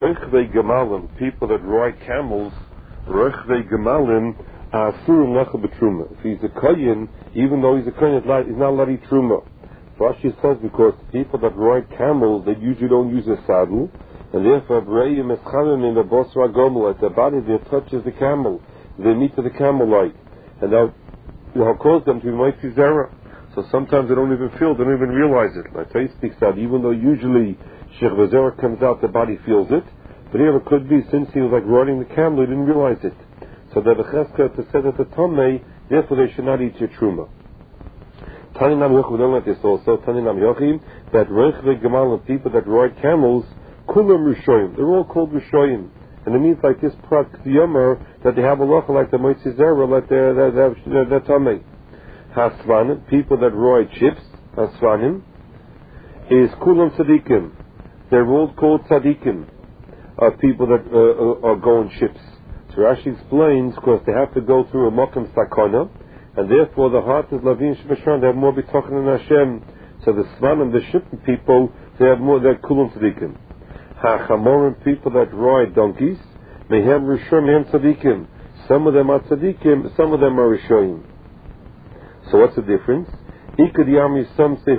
Rochvei Gemalim, people that ride camels, Rochvei Gemalim, Asur Lecha B'Truma. If he's a Kohen, even though he's a Kohen, he's not allowed to eat Truma. Rashi says because people that ride camels, they usually don't use a saddle, and therefore, Breim Eschamim in the Bosra Gomel, at the body there touches the camel, they meet to the camel light, and that will cause them to be Moitzi Zera. So sometimes they don't even feel, they don't even realize it. Like Tais speaks out, even though usually Sheikh Vazera comes out, the body feels it. But here it could be, since he was like riding the camel, he didn't realize it. So the Bechesket said that the Tomei, therefore they should not eat your Truma. Taninam Yochim, we don't like this also, Taninam Yochim, that Rechve Gemal and people that ride camels, Kulam Rishoyim, they're all called Rishoyim. And it means like this Prat Yomer, that they have a locha like the Moitzi Zera, like the Tomei. Hasvanim, people that ride ships, Hasvanim, is Kulam Tzadikim. They're all called Tzadikim, people that are going ships. So Rashi explains, because they have to go through a Mokum Sakana, and therefore the heart is Lavin Shemashran, they have more B'tochen in Hashem. So the Svanim, the shipping people, they have more, they're Kulam Tzadikim. HaChamorim, people that ride donkeys, Mehem Rishon, Mehem Tzadikim. Some of them are Tzadikim, some of them are Rishonim. So what's the difference? Some say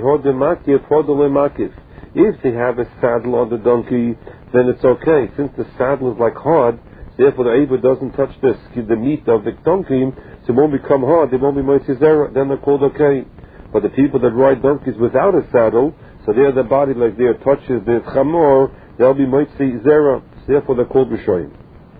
if they have a saddle on the donkey, then it's okay. Since the saddle is like hard, therefore the Eiva doesn't touch the meat of the donkey, so it won't become hard, they won't be Moitzi Zera, then they're called okay. But the people that ride donkeys without a saddle, so their body like their touches the chamor, they'll be Moitzi Zera, therefore they're called Rishoyim.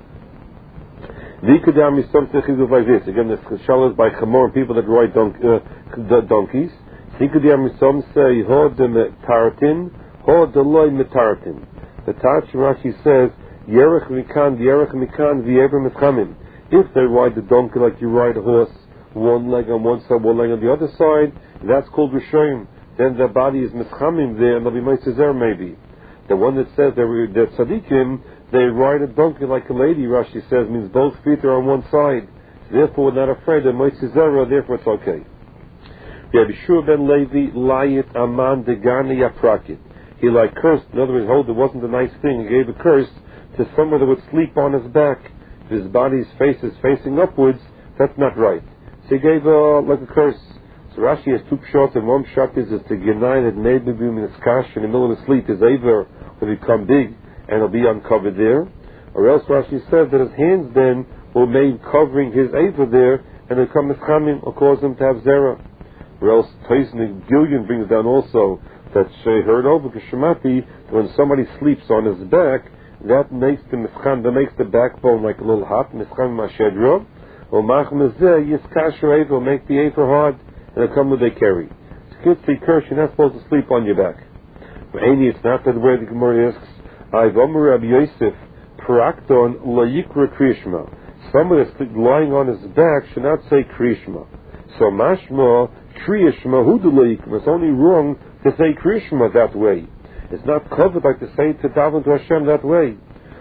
Vikadam is something like this. Again, the Shal is by Chamor, people that ride donkeys. Vikadam is some say, Ho de Metaratin, Ho de Loi Metaratin. The Tarch Rashi says, Yerech Mikan, V'yever Meschamim. If they ride the donkey like you ride a horse, one leg on one side, one leg on the other side, that's called Rishoyim. Then their body is Meschamim there, and they'll be Moitzi Zera maybe. The one that says they're Tzadikim, they ride a donkey like a lady, Rashi says, means both feet are on one side. Therefore, we're not afraid of Moitzi Zera, therefore it's okay. Yeshua ben Levi, Layit Aman Degani Yaprakit. He like cursed, in other words, hold, it wasn't a nice thing, he gave a curse to someone that would sleep on his back. If his body's face is facing upwards, that's not right. So he gave like a curse. So Rashi has two shots, and one shot is to Genai that made me in his kash, in the middle of the sleep, his aver will become big, and it'll be uncovered there. Or else Rashi says that his hands then will remain covering his aver there, and it'll come Meschamim, or cause him to have Zera. Or else Tyson Gillian brings down also that she heard over Kishmati, when somebody sleeps on his back, that makes the Mescham, that makes the backbone like a little hot, Mescham Mashedra, or Machm Zeh, Yiskasher aver, will make the aver hard, and it'll come with a carry. Kids say curse, you're not supposed to sleep on your back. It's not that way the Gemara asks, I've Rabbi Yosef, Prakton la yikra Krishma. Somebody that's lying on his back should not say Krishma. So mashma, Krishma, hudu la yikra. It's only wrong to say Krishma that way. It's not covered like to say to daven to Hashem that way.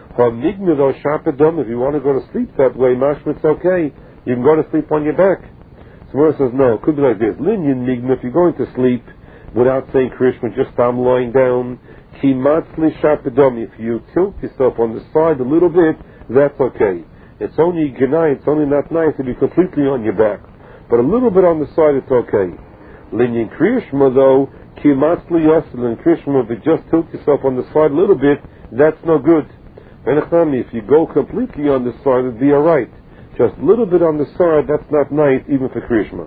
If you want to go to sleep that way, mashma, it's okay. You can go to sleep on your back. So Gemara says, no, it could be like this. Linyan migna, if you're going to sleep without saying Krishma, just lying down, if you tilt yourself on the side a little bit, that's okay. It's only genai, it's only not nice to be completely on your back. But a little bit on the side, it's okay. Linyan Krishma, though, and Krishma, if you just tilt yourself on the side a little bit, that's no good. If you go completely on the side, it'd be alright. Just a little bit on the side, that's not nice, even for Krishma.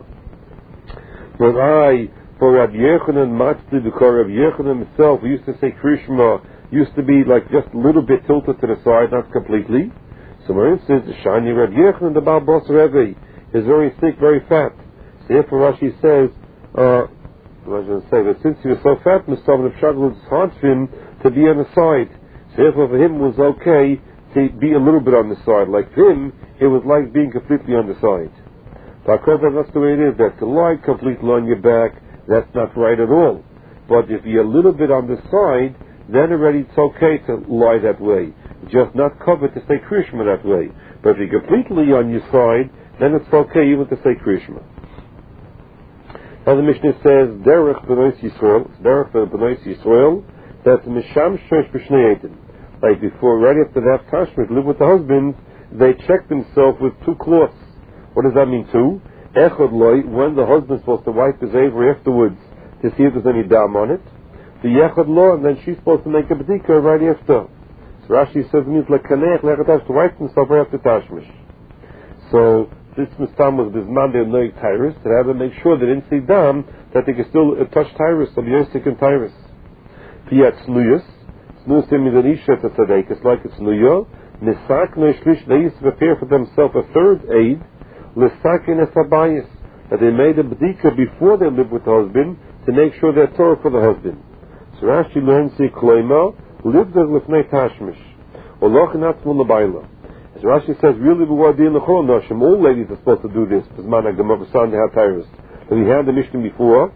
But for Rabbi Yechanan Matzli, because Rabbi Yechanan himself, we used to say Krishma, used to be like just a little bit tilted to the side, not completely. So for instance, the Shani Rabbi Yechanan, the Baal Basar Rebbe, is very thick, very fat. So therefore Rashi says, I was going to say that since he was so fat, Mr. Shagul, it's hard for him to be on the side. So therefore for him it was okay to be a little bit on the side. Like him, it was like being completely on the side. But that's the way it is, that to lie completely on your back, that's not right at all. But if you're a little bit on the side, then already it's okay to lie that way. Just not covered to say Krishma that way. But if you're completely on your side, then it's okay even to say Krishma. Now the Mishnah says, Derech B'nois Yisrael, that's Misham Shosh B'shnei Eidim. like before, right after they have tashmish, live with the husband, they check themselves with 2 cloths. What does that mean, 2? Echad loy, when the husband's supposed to wipe his avery afterwards to see if there's any dam on it. The yechad lo, and then she's supposed to make a bedika right after. So Rashi says it means like kaneach lechatash, to wipe himself right after tashmish. So this mistam was bisman de noy tyrus, to have to make sure they didn't see dam, that they can still touch tyrus, so yosik and tyrus. Fiat snuyus means an isha to tzadek, it's like it's snuyo. Nisak no shlish, they used to prepare for themselves a third aid, l'sakin es habayis, that they made a bedika before they lived with the husband, to make sure they're Torah for the husband. So Rashi learns the kloima, lived as lefnei tashmish, or lochinat mulabayla. As Rashi says, really, all ladies are supposed to do this. But we had the Mishnah before.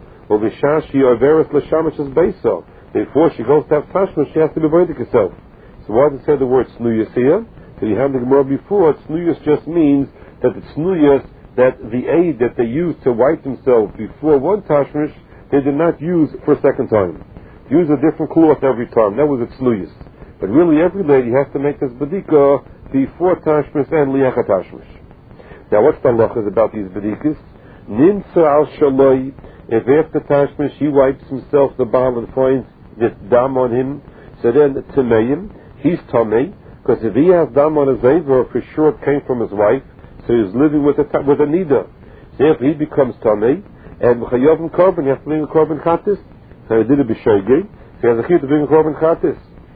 Before she goes to have tashmish, she has to be binding herself. So why does it say the word snuyas here? Because you had the Gemara before. Snuyas just means that it's snuyas, that the aid that they use to wipe themselves before one tashmish, they did not use for a second time. Use a different cloth every time. That was its snuyas. But really, every lady has to make this bedika before tashmish and liachat tashmish. Now, what's the halachas about these bedikas? Nimtza al shaloi, if after tashmish he wipes himself the baal and finds this dam on him, so then tameim, he's tamei, because if he has dam on his aver, for sure it came from his wife, so he's living with a nida. So if he becomes tamei, and v'chayovim korban, he has to bring a korban chatis, so he did it b'shoigei, so he has a chiyuv to bring a korban chatis.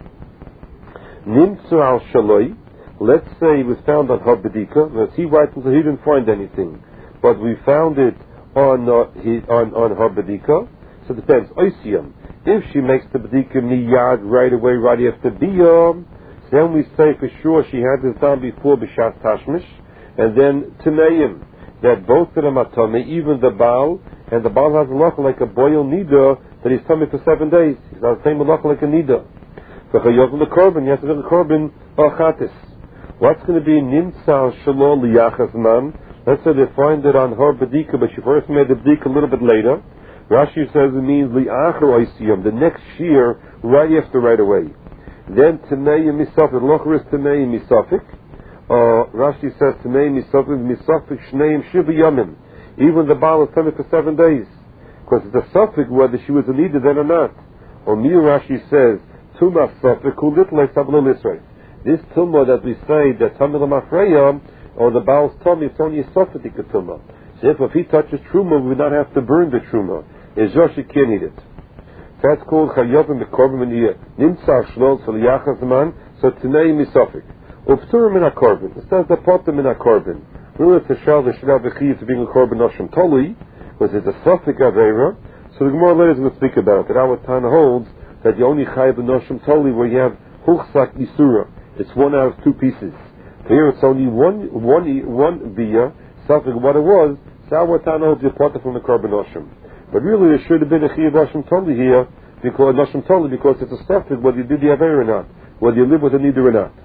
Nimtza al shaloi, let's say it was found on her bedika. Let's see why he didn't find anything, but we found it on her bedika. So it depends. Oisiyam. If she makes the bedika miyad right away, right after biyam, then we say for sure she had this done before b'shas tashmish, and then tameim, that both of them are tummy, even the baal, and the baal has a loch like a boil nida that he's tummy for 7 days. He's not the same loch like a nida. For chayov the korban, you have to do the korban or chatis. What's going to be nimtzal shalom liyachas man? Let's say they find it on her bedika, but she first made the bedika a little bit later. Rashi says it means liachar oisiyam, the next year, right after, right away. Then Tanei misafik, locher is Tanei misafik. Rashi says Tanei misafik shneim shiva yamim. Even the baal is tummy for 7 days, because it's a suffix whether she was a needed then or not. Or Mir Rashi says Tumah suffix kulitla sablo lisrei. This tumah that we say that tumah l'mafreya, or the baal's tummy, it's only a sophitic tumah. So if he touches truma, we would not have to burn the truma. It's just you can't eat it. That's called chayovim b'korban v'niyah. Nimtzah shlol tzaliyachas man, so t'nei misofik. Uptur min ha-korban. It says the potter min ha-korban. Really it's a shal v'shirav v'chiyah to being a korban noshim toli, because it's a sofik avera. So the Gemara later will speak about it. Our Tana holds that you only chayav noshim toli where you have huchsak nisura. It's 1 out of 2 pieces. Here it's only one biyah, something what it was. So our Tana holds you potter from the korban noshim. But really, there should have been a chiyuv noshim toli here, because noshim toli, because it's a suffix whether you did the aver or not, whether you live with a nida or not.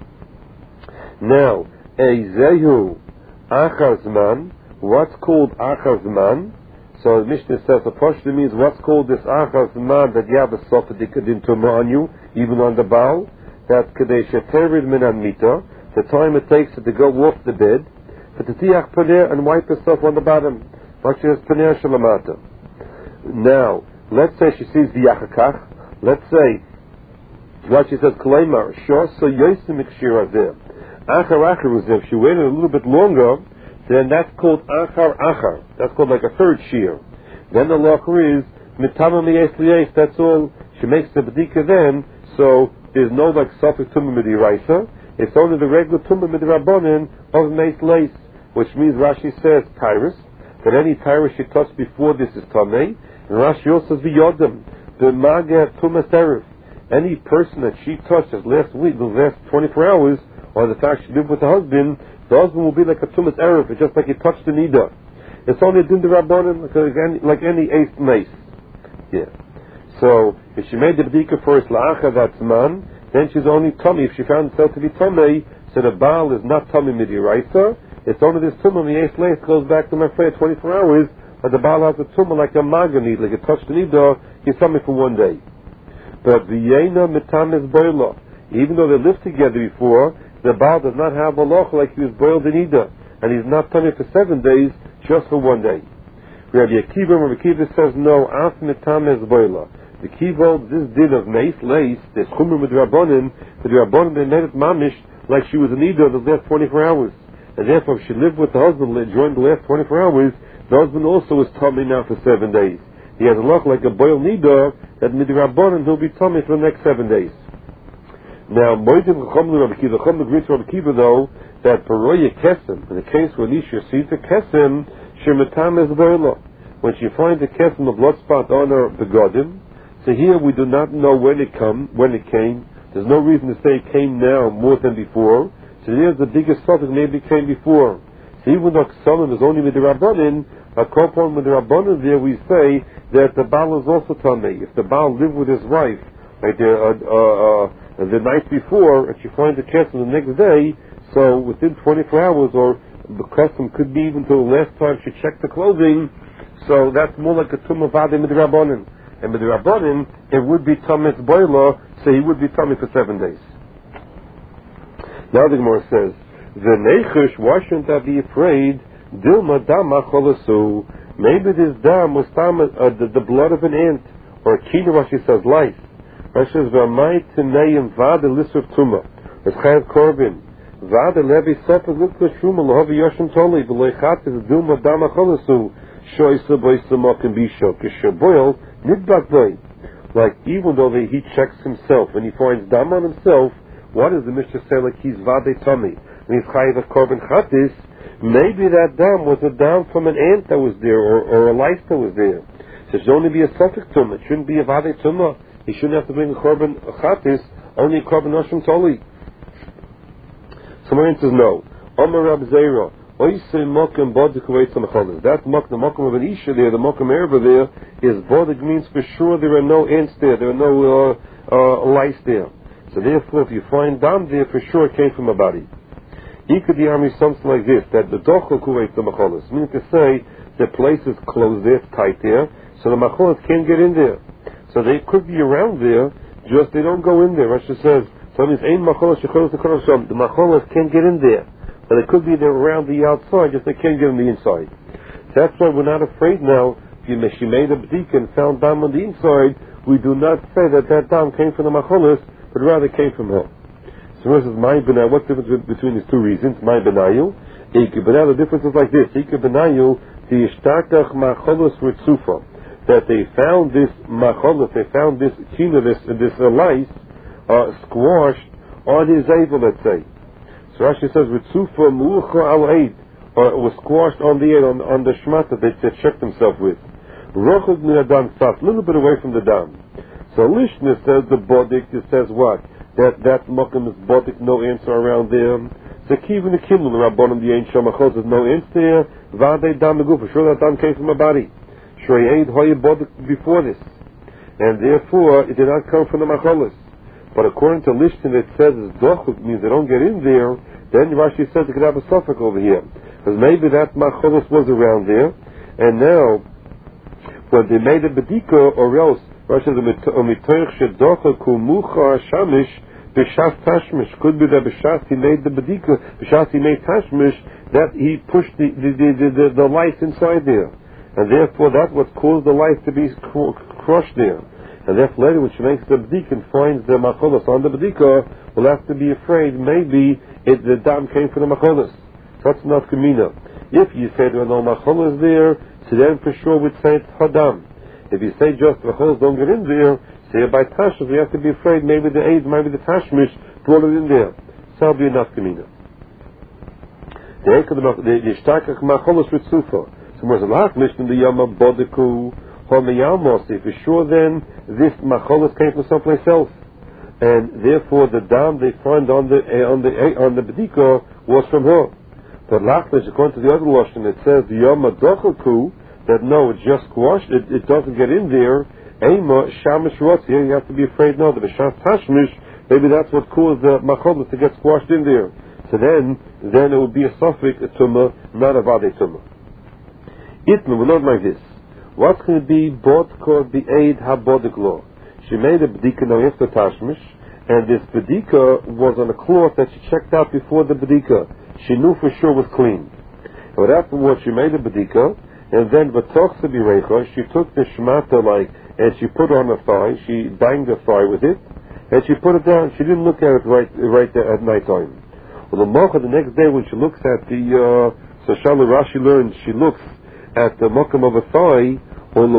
Now, zehu achazman. What's called achazman? So the Mishnah says the Pashto means what's called this achazman, that you have a suffix on you, even on the baal. That's kadesh terid min amita, the time it takes to go off the bed, for the tiach paner and wipe herself on the bottom. Vakshas paner shalamata. Now, let's say she sees the yachakach. Let's say what she says, Kaleimar, Shasa Yosim Ikshir. Achar was if she waited a little bit longer, then that's called Achar. That's called like a third shear. Then the locher is Mitama Miyes Liyes, that's all. She makes the Bedika then, so there's no like Sophic Tumah Midiraisa. It's only the regular Tumah Midirabonin of Meis Leis, which means Rashi says Tyrus, that any Tyrus she touched before this is Tamei. And Rashi also says V'yodem, the Maga Tumah Serif. Any person that she touched this last week, the last 24 hours, or the fact she lived with the husband will be like a Tumas Erev, it's just like he touched the Nida. It's only a Din D'Rabbanan, like any eighth mace. Yeah. So, if she made the B'dika first, La'acha, that's man, then she's only tummy. If she found herself to be tummy, so the Baal is not tummy Midiraisa, it's only this tumah, the eighth lace goes back to my friend 24 hours, but the Baal has a tumah like a Maga need, like a touched the Nida, he's tummy for 1 day. But the Yena Mitam is Boila. Even though they lived together before, the Baal does not have halacha like he was boiled in Ida, and he's not tummy for 7 days, just for 1 day. Rabbi Akiva says no, af mitames boila. The Akiva holds this din of meis leis, this chumr with Rabbanim, the Rabbanim they made it mamish like she was in Ida the last 24 hours. And therefore if she lived with the husband during the last 24 hours, the husband also is tummy now for 7 days. He has a look like a boiled Nida, that midrabanan he'll be tummy for the next 7 days. Now, Moedim Chacham Rabbi Akiva, Chacham agrees with Rabbi Akiva though, that Paroya Kesem, in the case where Nisha sees a Kesem, Shematam is Boila. When she finds a Kesem, a blood spot on her begodim, so here we do not know when it came. There's no reason to say it came now more than before. So here's the biggest subject, maybe it came before. So even though Ksalim is only with the Rabbanin, a Kopon with the Rabbanin there we say that the Baal is also Tamei. If the Baal lived with his wife, like the night before, and she finds a Kesem the next day, so within 24 hours, or the Kesem could be even till the last time she checked the clothing, so that's more like a Tumah Vadim with the Rabbanin. And with the Rabbanin, it would be Tamis Boila, so he would be Tummy for 7 days. Now the Gemara says, the Nechush, why shouldn't I be afraid? Dilma Dama Cholasu. Maybe this dam was the blood of an ant, or a kina, what she says, lice. Rashi says, V'amai Tinayim Vada Lisuf Tuma. It's Chayav Korban. Vada Levi Sefer Lukla Shuma Lahavi Yoshim Toli. V'leichatis Dilma Dama Cholasu. Shoysa Boysa Mokim Bisho. Kishaboil Nidbak Boy. Like, even though he checks himself and he finds dam on himself, what does the Mishnah say like he's Vade Tummy? And he's Chayav Korban Chatis. Maybe that dam was a dam from an ant that was there, or a lice that was there. So it should only be a suffix tumah. It shouldn't be a vade tumah. He shouldn't have to bring a korban chatis, only a korban oshim toli. Someone says no. Omer Rab Zera, oisei mokem bodik uveitza mecholis. That the mokem of an isha there, the mokem erba there, is bodik means for sure there are no ants there, there are no lice there. So therefore, if you find dam there, for sure it came from a body. He could be army something like this, that the dochel kuwait the macholis, meaning to say the place is closed there, tight there, so the macholis can't get in there. So they could be around there, just they don't go in there. Rashi says, so it means ain macholis shecholos the korosham, the macholis can't get in there. But they could be there around the outside, just they can't get on the inside. So that's why we're not afraid now. If she made a bdika and found dam on the inside, we do not say that dam came from the macholis, but rather came from her. So this is my benai. What's the difference between these two reasons? My benayu. Ike benai. The difference is like this. Ike benayu the ishtakach macholos ritzufa. That they found this macholos, they found this kina, this lice, squashed on his avel, let's say. So Rashi says ritzufa mu'ucha al eid, or it was squashed on the eid, on the shmata that they checked himself with. Rochud min adam tzaf, a little bit away from the dam. So Lishna says the bodik. It says what? That mokum is bodik, no answer around there. So kivin the kindle, the rabbanim, the ancient machos, there's no answer there. Vade dam for sure that dam came from a body. Sure he ain't hoye bodik before this, and therefore it did not come from the macholis. But according to Lishton, it says dochuk means they don't get in there. Then Rashi says it could have a suffix over here, because maybe that macholis was around there, and now when they made a bedika, or else Rashi says umitoich shedochuk umucha shamish. B'shas tashmish, could be that b'shas he made the bedika, b'shas he made tashmish, that he pushed the lice inside there, and therefore that's what caused the lice to be crushed there. And therefore later when she makes the bedika and finds the macholos on the bedika, will have to be afraid maybe the dam came from the macholos. That's not kamina. If you say there are no macholos there, so then for sure we'd say it's hadam. If you say just the macholos don't get in there, so by tashmish, we have to be afraid maybe the AIDS, maybe the tashmish brought it in there. So that'll be enough kamina. The ishtakach macholos ritzufa. So there's a lot mentioned in the yama bodiku homeyamosi. For sure then, this macholos came from someplace else. And therefore the dam they find on the bedika was from her. But lastly, according to the other lashon, it says the yama dochaku, that no, it's just squashed, it doesn't get in there. Eima shamish rotz, here you have to be afraid now that b'shas tashmish, maybe that's what caused the macholos to get squashed in there. So then it would be a suffix, a tumah, not a vade tumah. Itma, we learn like this. What's going to be bod kor be'ed ha-bodik law? She made a b'dika now after tashmish, and this bedika was on a cloth that she checked out before the bedika. She knew for sure was clean. But afterwards she made the bedika, and then she took the shmata and she put on her thigh, she banged her thigh with it, and she put it down. She didn't look at it right there at night time. Well, the next day when she looks at the so Rashi learns, she looks at the makam of a thigh, or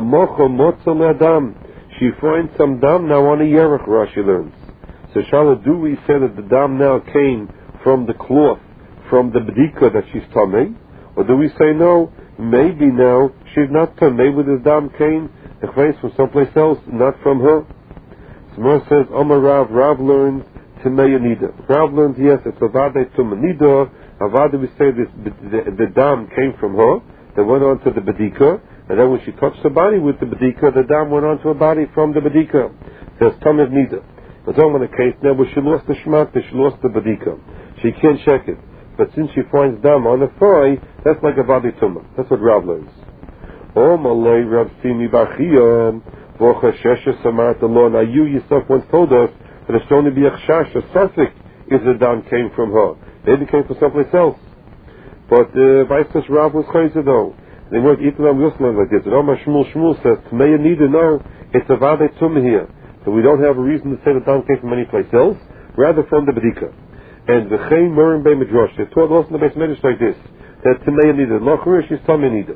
she finds some dam now on a yerach, Rashi learns. So do we say that the dam now came from the cloth, from the bedika that she's tamei, or do we say no, maybe now she's not tamei, maybe the dam came from someplace else, not from her? Smar says, Omar Rav learns tamei nida. Rav learns, yes, it's avade tumanida. Avade, we say this, the dam came from her, that went on to the bedika, and then when she touched the body with the bedika, the dam went on to her body from the bedika. There's tamei nida. But on the case now where she lost the shmata, she lost the bedika. She can't check it. But since she finds dam on the thigh, that's like a vadi tumah. That's what Rav learns. Oh malay Rav Simi Bachiyam Vocha Shesha Samat Allah. Now you yourself once told us that it should only be a chash, a suffix, if the dam came from her. Maybe it came from someplace else. But vice versa, Rav was chayzer though. They weren't eating on Muslims like this. And Omar Shmuel says, Tmei Nida, no, it's a vadi tumah here. So we don't have a reason to say the dam came from any place else, rather from the bedika. And the Chaim Murim Bei Midrash, they taught also in the base Midrash like this, that Tamei Nida, Lachur, she's Tamei Nida.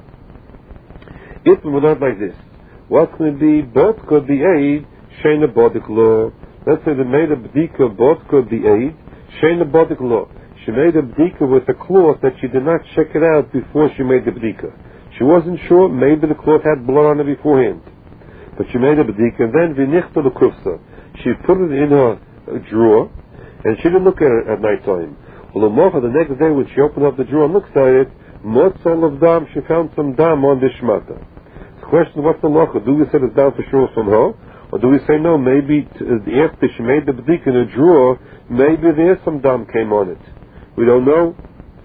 If we learn like this, what could be, both could be aid, Sheina Bodik Law. Let's say they made a bedika, both could be aid, Sheina Bodik Law. She made a bedika with a cloth that she did not check it out before she made the bedika. She wasn't sure, maybe the cloth had blood on it beforehand. But she made a bedika, and then v'nichta l'kufsa. She put it in her drawer, and she didn't look at it at night time. Well, the next day when she opened up the drawer and looked at it, motzal of dam, she found some dam on the shmata. The question, what's the locha? Do we say it's dam for sure from her? Or do we say no, maybe after she made the bedika in the drawer, maybe there's some dam came on it. We don't know.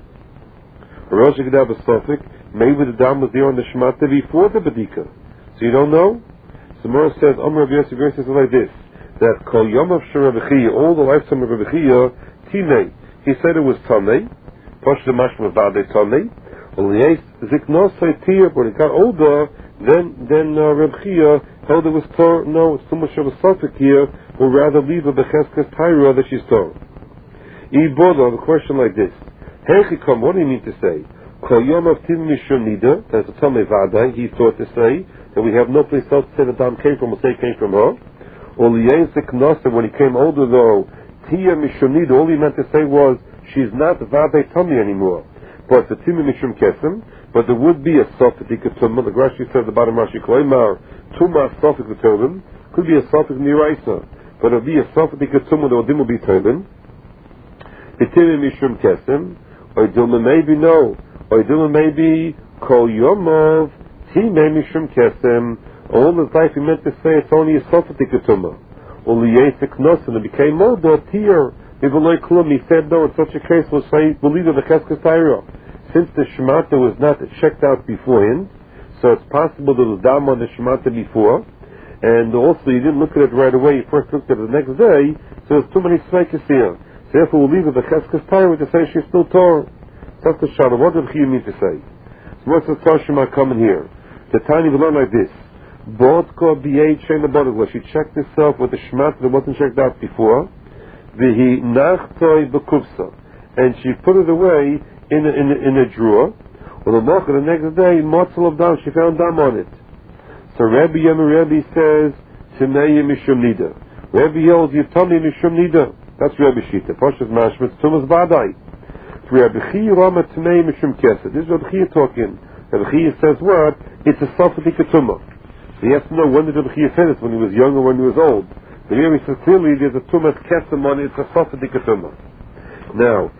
Rosh Gedav Sofik, maybe the dam was there on the shmata before the bedika. So you don't know? Samara says, Amr Rav Yosef says like this, that Kol Yom of Sharabichiyah, all the lifetime of Rabichiyah, Timei, he said it was Tamei, Posh the Mashma Vade Tamei, Uliyes Ziknosai Tir, when he got older, then Rabichiyah held it was Tor, no, it's too much of a suffix here, or rather leave a Becheskas Tyra that she's Tor. Iboda, the question like this, Heichikam, what do you mean to say? Kol Yom of Tim Mishum Nida, that's a Tamei Vade, he thought to say, that we have no place else to say the dam came from, we'll say it came from her. Or Liyazik Nasa, when he came older though, Tia Mishonida, all he meant to say was, she's not Vade Tummy anymore. But the Tima Mishum Kesem, but there would be a Sophic Tumah, the Rashi says the bottom Rashi Kloimar, Tumah Sophic Tumah, could be a Sophic Miraisa, but it'll be a Sophic Tumah, the Odim will be Tumah. The Tima Mishum Kesem, or Dilma maybe no, or Dilma maybe Kol Yomov, Timei Mishum Kesem, all his life he meant to say it's only a Sophatik Tumah. Uliyesik Nosen, it became older, Tier, Ivaloi Klum, he said no, in such a case we'll say, believe in the Cheskes Taira. Since the Shemata was not checked out beforehand, so it's possible there was Dam on the Shemata before, and also you didn't look at it right away, you first looked at it the next day, so there's too many Sveikis here. So therefore we'll leave it the Cheskes Taira to say she's still Torah. That's the Shana. What did he mean to say? So what's the Toshima coming here? The tiny will learn like this. Bodko b'yei shein l'bodek. She checked herself with the shmat that wasn't checked out before. V'hi nachtoi b'kufsa. And she put it away in a drawer. Well, the next day, motzal of dam, she found dam on it. So Rabbi Rebbe says, Timei mishum nida. Rabbi yells, you tell me mishum nida. That's Rabbi Shita. Pashas mashmitz tumas vadai. Rabbi Chia rama Timei mishum kesed. This is Rabbi Chia talking. Rabbi Chia says what? It's a Sophatik Tumah. So you have to know when did Rabbi Chia say this, when he was young or when he was old. But here he says clearly there's a Tumah Kesem on it, it's a Sophatik Tumah. Now,